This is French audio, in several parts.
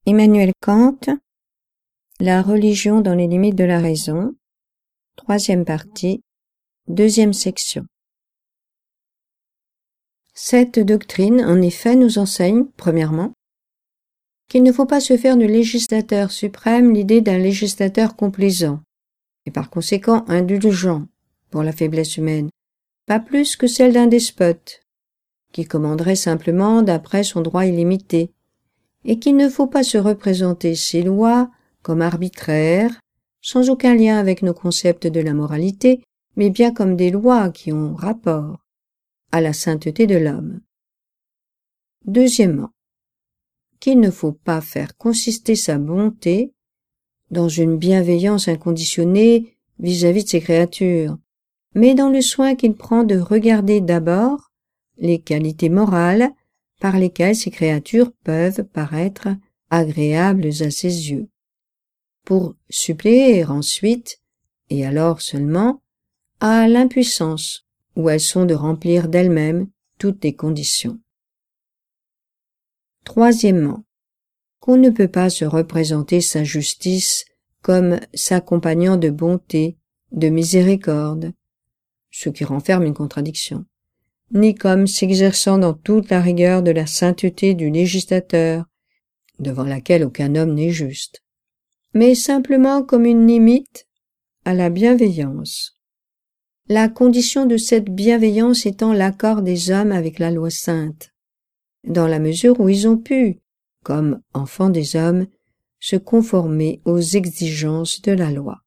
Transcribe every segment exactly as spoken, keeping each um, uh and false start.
Emmanuel Kant, La religion dans les limites de la raison, troisième partie, deuxième section. Cette doctrine, en effet, nous enseigne, premièrement, qu'il ne faut pas se faire du législateur suprême l'idée d'un législateur complaisant, et par conséquent indulgent pour la faiblesse humaine, pas plus que celle d'un despote, qui commanderait simplement d'après son droit illimité, et qu'il ne faut pas se représenter ses lois comme arbitraires, sans aucun lien avec nos concepts de la moralité, mais bien comme des lois qui ont rapport à la sainteté de l'homme. Deuxièmement, qu'il ne faut pas faire consister sa bonté dans une bienveillance inconditionnée vis-à-vis de ses créatures, mais dans le soin qu'il prend de regarder d'abord les qualités morales par lesquelles ces créatures peuvent paraître agréables à ses yeux, pour suppléer ensuite, et alors seulement, à l'impuissance où elles sont de remplir d'elles-mêmes toutes les conditions. Troisièmement, qu'on ne peut pas se représenter sa justice comme s'accompagnant de bonté, de miséricorde, ce qui renferme une contradiction, ni comme s'exerçant dans toute la rigueur de la sainteté du législateur, devant laquelle aucun homme n'est juste, mais simplement comme une limite à la bienveillance. La condition de cette bienveillance étant l'accord des hommes avec la loi sainte, dans la mesure où ils ont pu, comme enfants des hommes, se conformer aux exigences de la loi.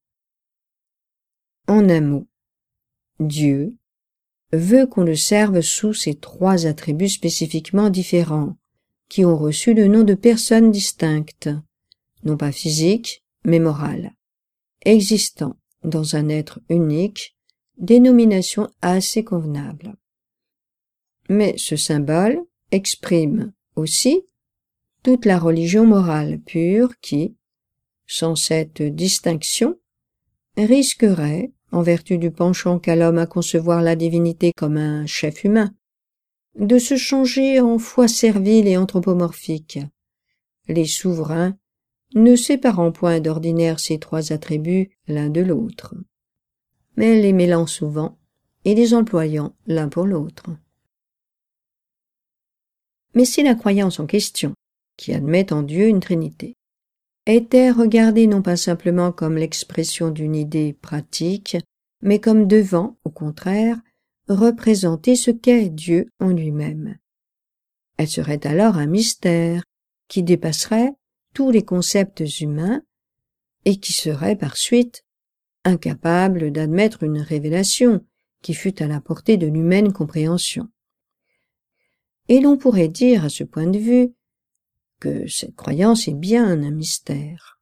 En un mot, Dieu veut qu'on le serve sous ces trois attributs spécifiquement différents, qui ont reçu le nom de personnes distinctes, non pas physiques, mais morales, existant dans un être unique, dénomination assez convenable. Mais ce symbole exprime aussi toute la religion morale pure qui, sans cette distinction, risquerait, en vertu du penchant qu'a l'homme à concevoir la divinité comme un chef humain, de se changer en foi servile et anthropomorphique, les souverains ne séparant point d'ordinaire ces trois attributs l'un de l'autre, mais les mêlant souvent et les employant l'un pour l'autre. Mais si la croyance en question, qui admet en Dieu une Trinité, était regardée non pas simplement comme l'expression d'une idée pratique, mais comme devant, au contraire, représenter ce qu'est Dieu en lui-même. Elle serait alors un mystère qui dépasserait tous les concepts humains et qui serait par suite incapable d'admettre une révélation qui fût à la portée de l'humaine compréhension. Et l'on pourrait dire à ce point de vue que cette croyance est bien un mystère.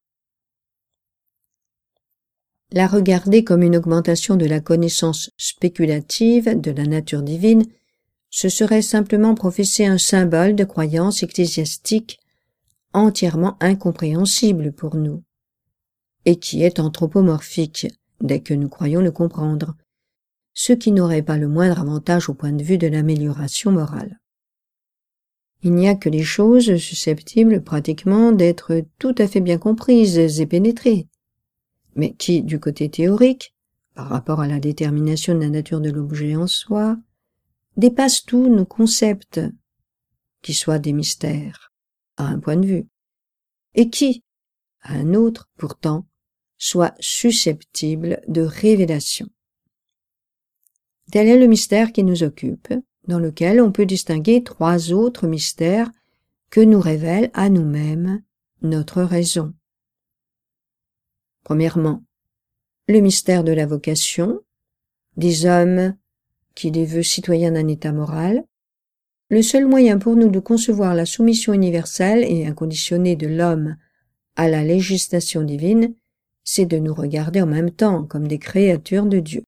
La regarder comme une augmentation de la connaissance spéculative de la nature divine, ce serait simplement professer un symbole de croyance ecclésiastique entièrement incompréhensible pour nous, et qui est anthropomorphique dès que nous croyons le comprendre, ce qui n'aurait pas le moindre avantage au point de vue de l'amélioration morale. Il n'y a que les choses susceptibles pratiquement d'être tout à fait bien comprises et pénétrées, mais qui, du côté théorique, par rapport à la détermination de la nature de l'objet en soi, dépassent tous nos concepts, qui soient des mystères, à un point de vue, et qui, à un autre pourtant, soient susceptibles de révélation. Tel est le mystère qui nous occupe, dans lequel on peut distinguer trois autres mystères que nous révèle à nous-mêmes notre raison. Premièrement, le mystère de la vocation, des hommes qui les veut citoyens d'un état moral, le seul moyen pour nous de concevoir la soumission universelle et inconditionnée de l'homme à la législation divine, c'est de nous regarder en même temps comme des créatures de Dieu.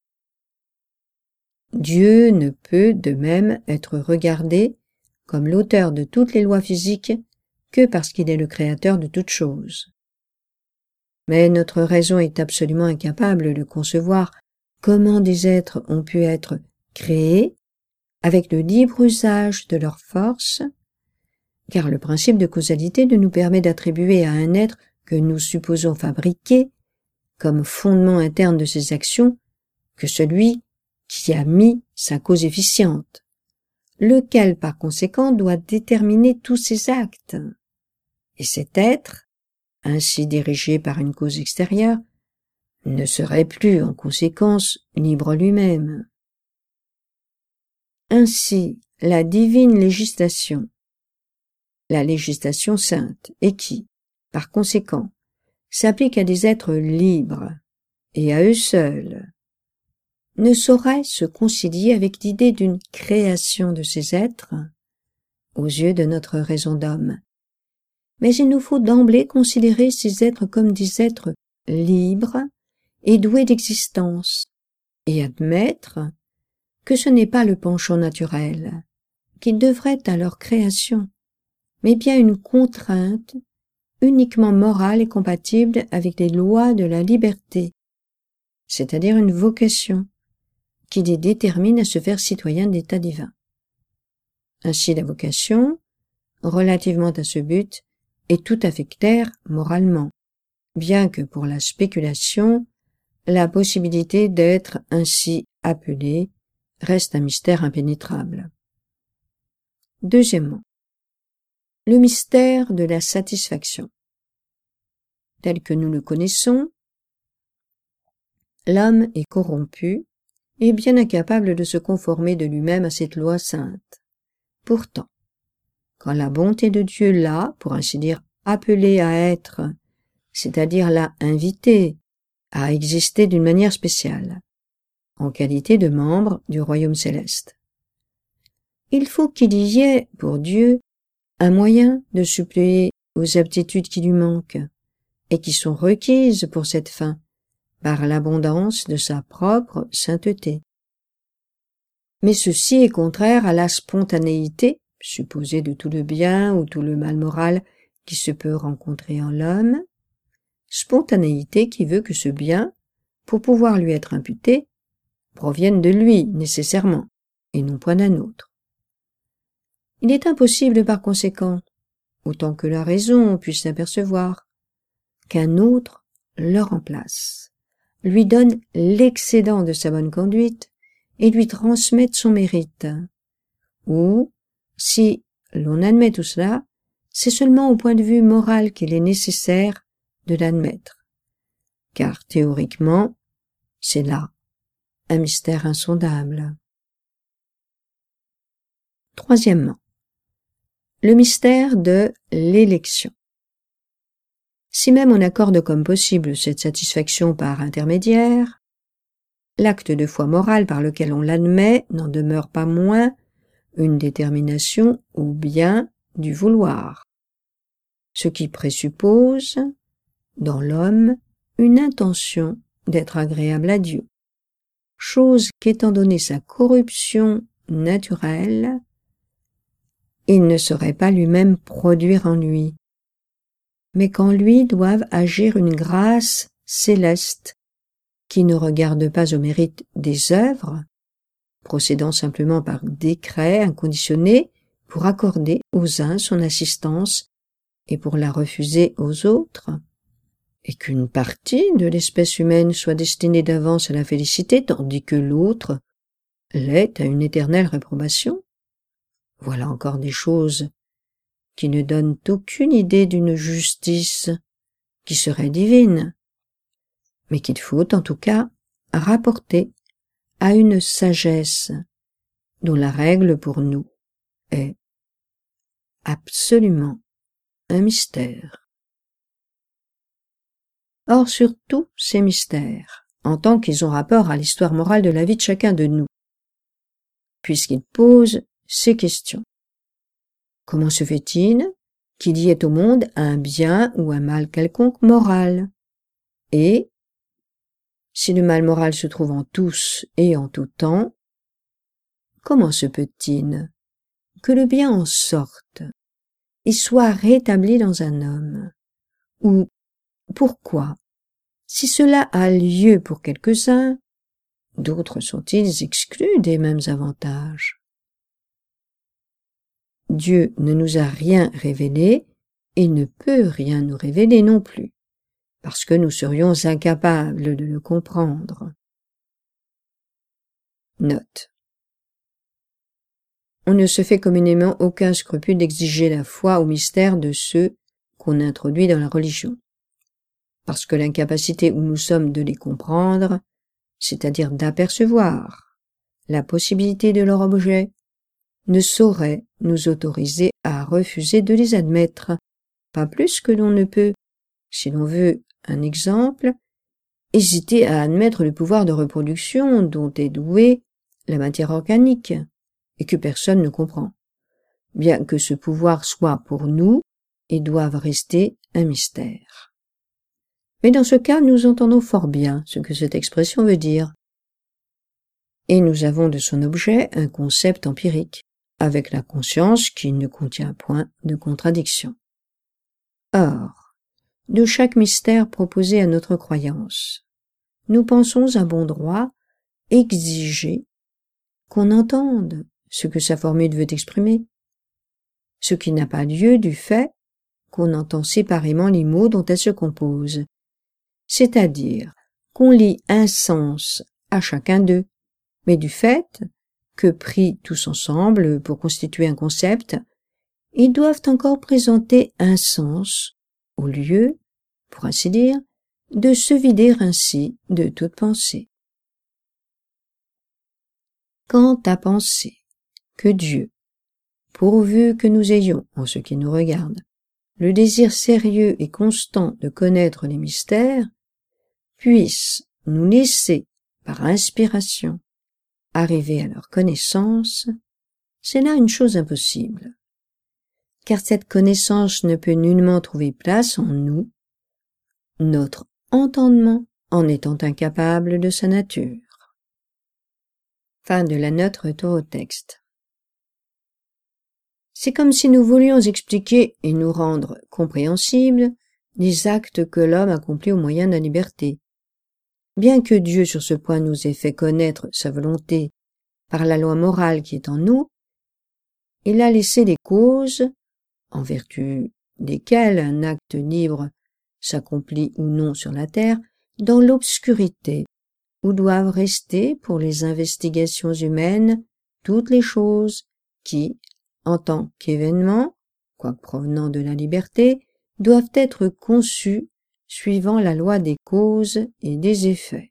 Dieu ne peut de même être regardé comme l'auteur de toutes les lois physiques que parce qu'il est le créateur de toutes choses. Mais notre raison est absolument incapable de concevoir comment des êtres ont pu être créés avec le libre usage de leurs forces car le principe de causalité ne nous permet d'attribuer à un être que nous supposons fabriqué comme fondement interne de ses actions que celui qui a mis sa cause efficiente, lequel par conséquent doit déterminer tous ses actes. Et cet être, ainsi dirigé par une cause extérieure, ne serait plus en conséquence libre lui-même. Ainsi, la divine législation, la législation sainte, et qui, par conséquent, s'applique à des êtres libres et à eux seuls, ne saurait se concilier avec l'idée d'une création de ces êtres aux yeux de notre raison d'homme. Mais il nous faut d'emblée considérer ces êtres comme des êtres libres et doués d'existence, et admettre que ce n'est pas le penchant naturel qui devrait à leur création, mais bien une contrainte uniquement morale et compatible avec les lois de la liberté, c'est-à-dire une vocation qui les détermine à se faire citoyens d'état divin. Ainsi la vocation, relativement à ce but, est tout à fait claire moralement, bien que pour la spéculation, la possibilité d'être ainsi appelé reste un mystère impénétrable. Deuxièmement, le mystère de la satisfaction. Tel que nous le connaissons, l'homme est corrompu et bien incapable de se conformer de lui-même à cette loi sainte. Pourtant, quand la bonté de Dieu l'a, pour ainsi dire, appelé à être, c'est-à-dire l'a invité à exister d'une manière spéciale, en qualité de membre du royaume céleste, il faut qu'il y ait, pour Dieu, un moyen de suppléer aux aptitudes qui lui manquent et qui sont requises pour cette fin par l'abondance de sa propre sainteté. Mais ceci est contraire à la spontanéité, supposée de tout le bien ou tout le mal moral qui se peut rencontrer en l'homme, spontanéité qui veut que ce bien, pour pouvoir lui être imputé, provienne de lui nécessairement, et non point d'un autre. Il est impossible par conséquent, autant que la raison puisse l'apercevoir, qu'un autre le remplace, lui donne l'excédent de sa bonne conduite et lui transmette son mérite. Ou, si l'on admet tout cela, c'est seulement au point de vue moral qu'il est nécessaire de l'admettre, car théoriquement, c'est là un mystère insondable. Troisièmement, le mystère de l'élection. Si même on accorde comme possible cette satisfaction par intermédiaire, l'acte de foi morale par lequel on l'admet n'en demeure pas moins une détermination ou bien du vouloir, ce qui présuppose, dans l'homme, une intention d'être agréable à Dieu, chose qu'étant donné sa corruption naturelle, il ne saurait pas lui-même produire en lui, mais qu'en lui doive agir une grâce céleste qui ne regarde pas au mérite des œuvres, procédant simplement par décret inconditionné pour accorder aux uns son assistance et pour la refuser aux autres, et qu'une partie de l'espèce humaine soit destinée d'avance à la félicité tandis que l'autre l'est à une éternelle réprobation. Voilà encore des choses qui ne donnent aucune idée d'une justice qui serait divine, mais qu'il faut en tout cas rapporter à une sagesse dont la règle pour nous est absolument un mystère. Or, sur tous ces mystères, en tant qu'ils ont rapport à l'histoire morale de la vie de chacun de nous, puisqu'ils posent ces questions. Comment se fait-il qu'il y ait au monde un bien ou un mal quelconque moral? Et, si le mal moral se trouve en tous et en tout temps, comment se peut-il que le bien en sorte et soit rétabli dans un homme? Ou pourquoi, si cela a lieu pour quelques-uns, d'autres sont-ils exclus des mêmes avantages? Dieu ne nous a rien révélé et ne peut rien nous révéler non plus, parce que nous serions incapables de le comprendre. Note. On ne se fait communément aucun scrupule d'exiger la foi au mystère de ceux qu'on introduit dans la religion, parce que l'incapacité où nous sommes de les comprendre, c'est-à-dire d'apercevoir la possibilité de leur objet, ne saurait nous autoriser à refuser de les admettre, pas plus que l'on ne peut, si l'on veut un exemple, hésiter à admettre le pouvoir de reproduction dont est douée la matière organique, et que personne ne comprend, bien que ce pouvoir soit pour nous et doive rester un mystère. Mais dans ce cas, nous entendons fort bien ce que cette expression veut dire, et nous avons de son objet un concept empirique, avec la conscience qui ne contient point de contradiction. Or, de chaque mystère proposé à notre croyance, nous pensons à bon droit exiger qu'on entende ce que sa formule veut exprimer, ce qui n'a pas lieu du fait qu'on entend séparément les mots dont elle se compose, c'est-à-dire qu'on lit un sens à chacun d'eux, mais du fait que, pris tous ensemble pour constituer un concept, ils doivent encore présenter un sens, au lieu, pour ainsi dire, de se vider ainsi de toute pensée. Quant à penser que Dieu, pourvu que nous ayons, en ce qui nous regarde, le désir sérieux et constant de connaître les mystères, puisse nous laisser, par inspiration, arriver à leur connaissance, c'est là une chose impossible, car cette connaissance ne peut nullement trouver place en nous, notre entendement en étant incapable de sa nature. Fin de la note, retour au texte. C'est comme si nous voulions expliquer et nous rendre compréhensibles les actes que l'homme accomplit au moyen de la liberté. Bien que Dieu sur ce point nous ait fait connaître sa volonté par la loi morale qui est en nous, il a laissé les causes, en vertu desquelles un acte libre s'accomplit ou non sur la terre, dans l'obscurité, où doivent rester pour les investigations humaines toutes les choses qui, en tant qu'événements, quoique provenant de la liberté, doivent être conçues suivant la loi des causes et des effets.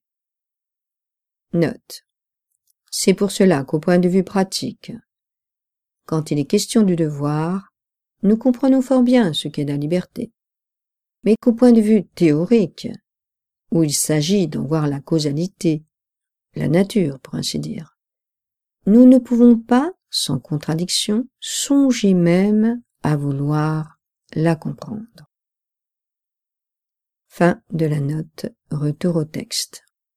Note. C'est pour cela qu'au point de vue pratique, quand il est question du devoir, nous comprenons fort bien ce qu'est la liberté, mais qu'au point de vue théorique, où il s'agit d'en voir la causalité, la nature pour ainsi dire, nous ne pouvons pas, sans contradiction, songer même à vouloir la comprendre. Fin de la note, retour au texte.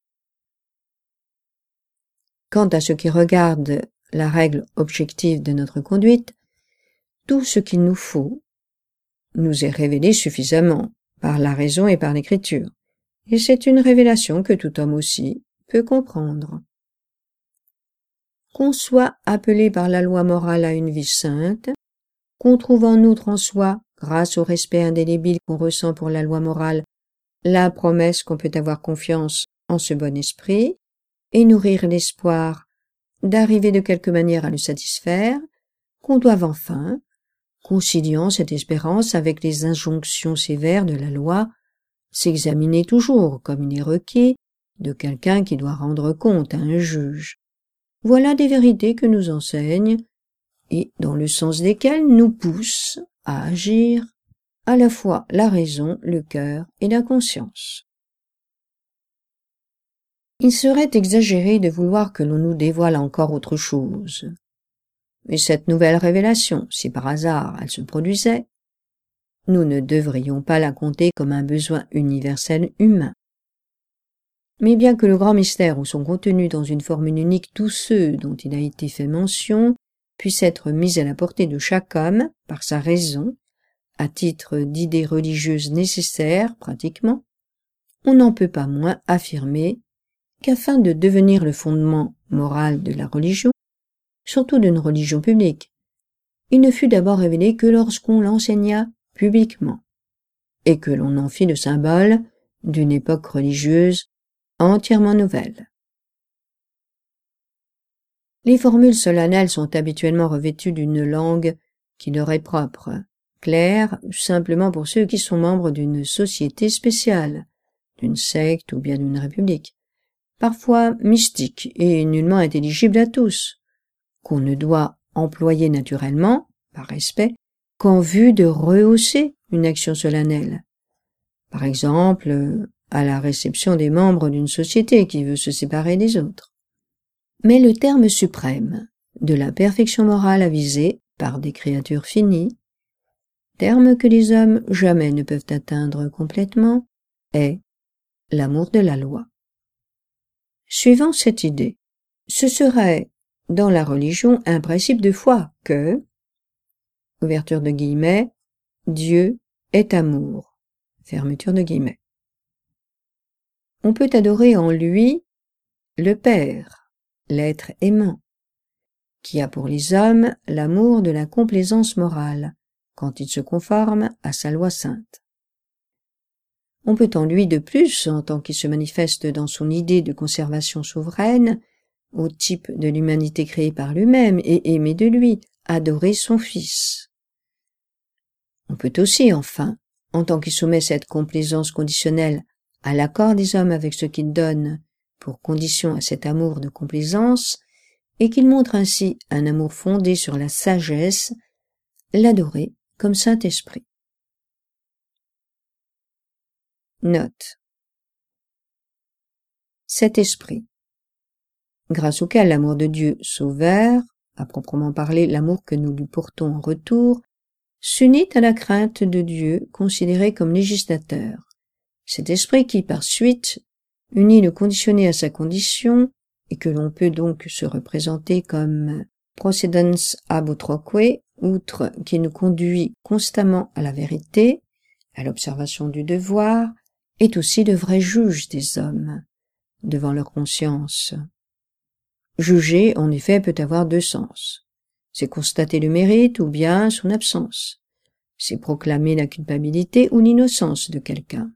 Quant à ce qui regarde la règle objective de notre conduite, tout ce qu'il nous faut nous est révélé suffisamment par la raison et par l'écriture, et c'est une révélation que tout homme aussi peut comprendre. Qu'on soit appelé par la loi morale à une vie sainte, qu'on trouve en outre en soi, grâce au respect indélébile qu'on ressent pour la loi morale, la promesse qu'on peut avoir confiance en ce bon esprit, et nourrir l'espoir d'arriver de quelque manière à le satisfaire, qu'on doive enfin, conciliant cette espérance avec les injonctions sévères de la loi, s'examiner toujours, comme il est requis, de quelqu'un qui doit rendre compte à un juge. Voilà des vérités que nous enseignent, et dans le sens desquelles nous poussent à agir à la fois la raison, le cœur et la conscience. Il serait exagéré de vouloir que l'on nous dévoile encore autre chose. Mais cette nouvelle révélation, si par hasard elle se produisait, nous ne devrions pas la compter comme un besoin universel humain. Mais bien que le grand mystère où sont contenus dans une formule unique tous ceux dont il a été fait mention puissent être mis à la portée de chaque homme par sa raison, à titre d'idées religieuses nécessaires pratiquement, on n'en peut pas moins affirmer qu'afin de devenir le fondement moral de la religion, surtout d'une religion publique, il ne fut d'abord révélé que lorsqu'on l'enseigna publiquement, et que l'on en fit le symbole d'une époque religieuse entièrement nouvelle. Les formules solennelles sont habituellement revêtues d'une langue qui leur est propre, claire simplement pour ceux qui sont membres d'une société spéciale, d'une secte ou bien d'une république, parfois mystique et nullement intelligible à tous, qu'on ne doit employer naturellement, par respect, qu'en vue de rehausser une action solennelle. Par exemple, à la réception des membres d'une société qui veut se séparer des autres. Mais le terme suprême de la perfection morale avisée par des créatures finies, terme que les hommes jamais ne peuvent atteindre complètement, est l'amour de la loi. Suivant cette idée, ce serait dans la religion un principe de foi que, ouverture de guillemets, Dieu est amour, fermeture de guillemets. On peut adorer en lui le Père, l'être aimant, qui a pour les hommes l'amour de la complaisance morale, quand il se conforme à sa loi sainte. On peut en lui de plus, en tant qu'il se manifeste dans son idée de conservation souveraine, au type de l'humanité créée par lui-même et aimée de lui, adorer son Fils. On peut aussi, enfin, en tant qu'il soumet cette complaisance conditionnelle à l'accord des hommes avec ce qu'il donne pour condition à cet amour de complaisance, et qu'il montre ainsi un amour fondé sur la sagesse, l'adorer comme Saint-Esprit. Note. Cet esprit, grâce auquel l'amour de Dieu sauveur, à proprement parler l'amour que nous lui portons en retour, s'unit à la crainte de Dieu considéré comme législateur. Cet esprit qui, par suite, unit le conditionné à sa condition, et que l'on peut donc se représenter comme procedens ab utroque, outre qui nous conduit constamment à la vérité, à l'observation du devoir, est aussi le vrai juge des hommes, devant leur conscience. Juger, en effet, peut avoir deux sens. C'est constater le mérite ou bien son absence. C'est proclamer la culpabilité ou l'innocence de quelqu'un.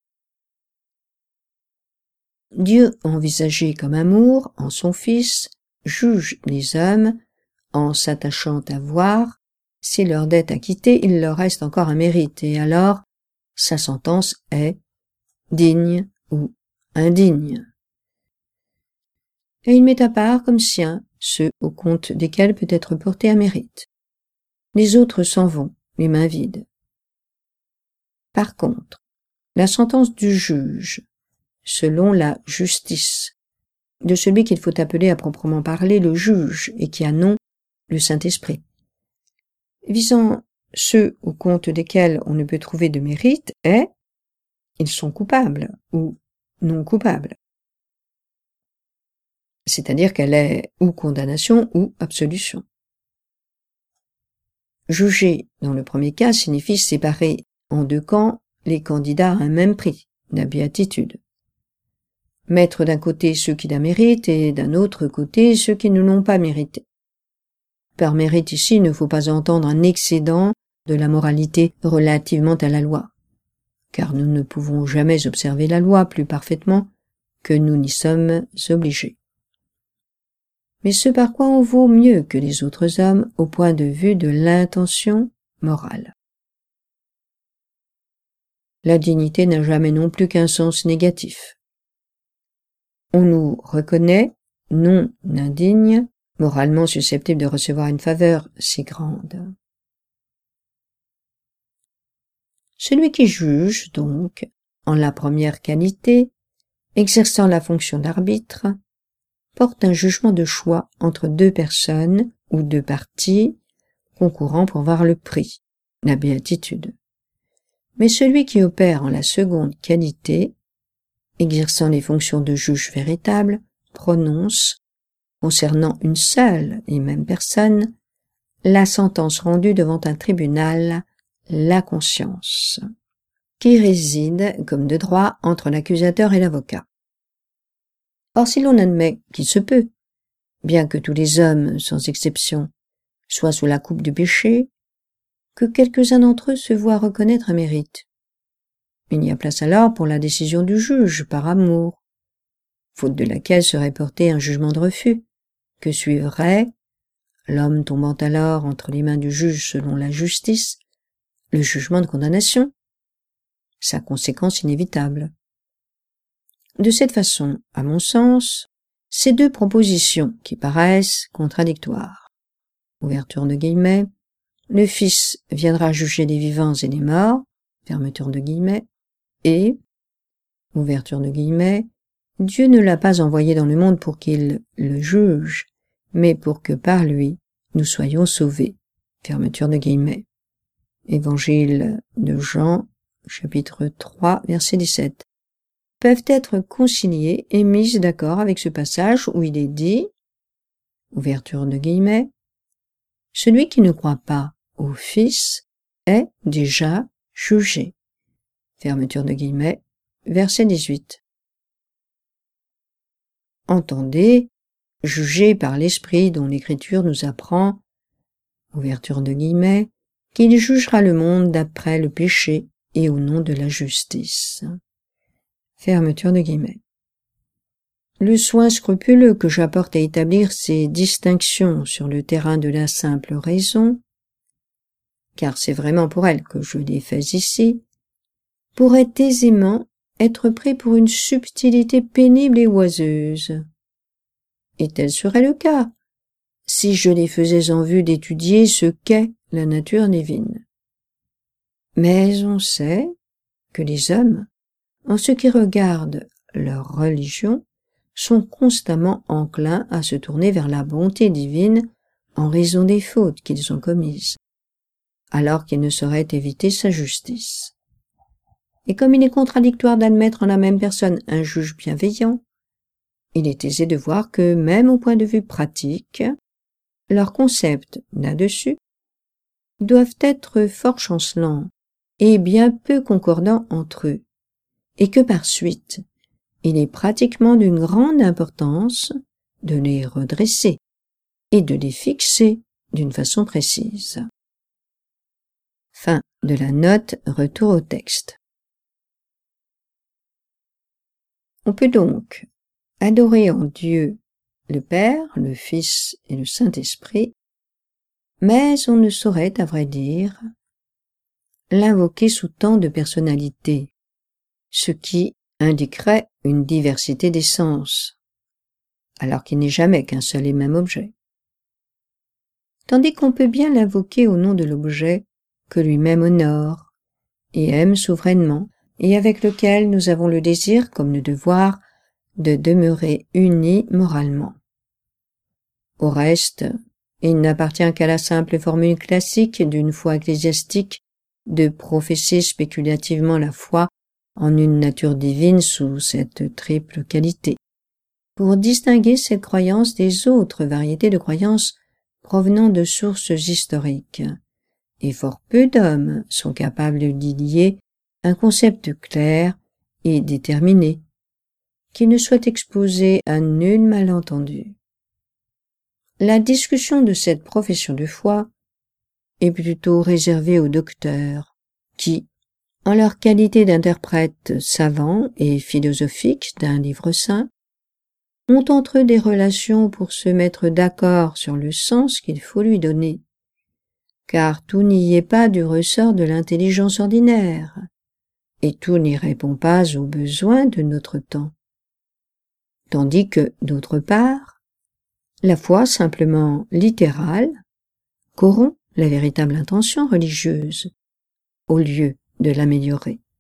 Dieu, envisagé comme amour en son Fils, juge les hommes en s'attachant à voir si leur dette acquittée, il leur reste encore un mérite, et alors sa sentence est digne ou indigne. Et il met à part comme sien ceux au compte desquels peut être porté un mérite. Les autres s'en vont, les mains vides. Par contre, la sentence du juge, selon la justice, de celui qu'il faut appeler à proprement parler le juge et qui a nom le Saint-Esprit, visant ceux au compte desquels on ne peut trouver de mérite, est ils sont coupables ou non coupables. C'est-à-dire qu'elle est ou condamnation ou absolution. Juger, dans le premier cas, signifie séparer en deux camps les candidats à un même prix, la béatitude. Mettre d'un côté ceux qui la méritent et d'un autre côté ceux qui ne l'ont pas mérité. Par mérite ici, il ne faut pas entendre un excédent de la moralité relativement à la loi, car nous ne pouvons jamais observer la loi plus parfaitement que nous n'y sommes obligés. Mais ce par quoi on vaut mieux que les autres hommes au point de vue de l'intention morale. La dignité n'a jamais non plus qu'un sens négatif. On nous reconnaît non indignes, moralement susceptibles de recevoir une faveur si grande. Celui qui juge, donc, en la première qualité, exerçant la fonction d'arbitre, porte un jugement de choix entre deux personnes ou deux parties concourant pour voir le prix, la béatitude. Mais celui qui opère en la seconde qualité, exerçant les fonctions de juge véritable, prononce, concernant une seule et même personne, la sentence rendue devant un tribunal, la conscience, qui réside, comme de droit, entre l'accusateur et l'avocat. Or, si l'on admet qu'il se peut, bien que tous les hommes, sans exception, soit sous la coupe du péché, que quelques-uns d'entre eux se voient reconnaître un mérite. Il n'y a place alors pour la décision du juge par amour, faute de laquelle serait porté un jugement de refus, que suivrait, l'homme tombant alors entre les mains du juge selon la justice, le jugement de condamnation, sa conséquence inévitable. De cette façon, à mon sens, ces deux propositions qui paraissent contradictoires. Ouverture de guillemets, le Fils viendra juger les vivants et les morts, fermeture de guillemets, et, ouverture de guillemets, Dieu ne l'a pas envoyé dans le monde pour qu'il le juge, mais pour que par lui nous soyons sauvés, fermeture de guillemets. Évangile de Jean, chapitre trois, verset dix-sept, peuvent être conciliées et mises d'accord avec ce passage où il est dit, ouverture de guillemets, celui qui ne croit pas au Fils est déjà jugé, fermeture de guillemets, verset dix-huit. Entendez, jugé par l'Esprit dont l'Écriture nous apprend, ouverture de guillemets, qu'il jugera le monde d'après le péché et au nom de la justice. Fermeture de guillemets. Le soin scrupuleux que j'apporte à établir ces distinctions sur le terrain de la simple raison, car c'est vraiment pour elle que je les fais ici, pourrait aisément être pris pour une subtilité pénible et oiseuse. Et tel serait le cas, si je les faisais en vue d'étudier ce qu'est la nature divine. Mais on sait que les hommes, en ce qui regarde leur religion, sont constamment enclins à se tourner vers la bonté divine en raison des fautes qu'ils ont commises, alors qu'ils ne sauraient éviter sa justice. Et comme il est contradictoire d'admettre en la même personne un juge bienveillant, il est aisé de voir que, même au point de vue pratique, leurs concepts là-dessus doivent être fort chancelants et bien peu concordants entre eux, et que par suite, il est pratiquement d'une grande importance de les redresser et de les fixer d'une façon précise. Fin de la note, retour au texte. On peut donc adorer en Dieu le Père, le Fils et le Saint-Esprit, mais on ne saurait, à vrai dire, l'invoquer sous tant de personnalités, ce qui indiquerait une diversité d'essence, alors qu'il n'est jamais qu'un seul et même objet. Tandis qu'on peut bien l'invoquer au nom de l'objet que lui-même honore et aime souverainement, et avec lequel nous avons le désir comme le devoir de demeurer unis moralement. Au reste, il n'appartient qu'à la simple formule classique d'une foi ecclésiastique de professer spéculativement la foi en une nature divine sous cette triple qualité, pour distinguer cette croyance des autres variétés de croyances provenant de sources historiques, et fort peu d'hommes sont capables d'y lier un concept clair et déterminé, qui ne soit exposé à nul malentendu. La discussion de cette profession de foi est plutôt réservée aux docteurs, qui, en leur qualité d'interprètes savants et philosophiques d'un livre saint, ont entre eux des relations pour se mettre d'accord sur le sens qu'il faut lui donner, car tout n'y est pas du ressort de l'intelligence ordinaire, et tout n'y répond pas aux besoins de notre temps. Tandis que, d'autre part, la foi simplement littérale corrompt la véritable intention religieuse, au lieu de l'améliorer.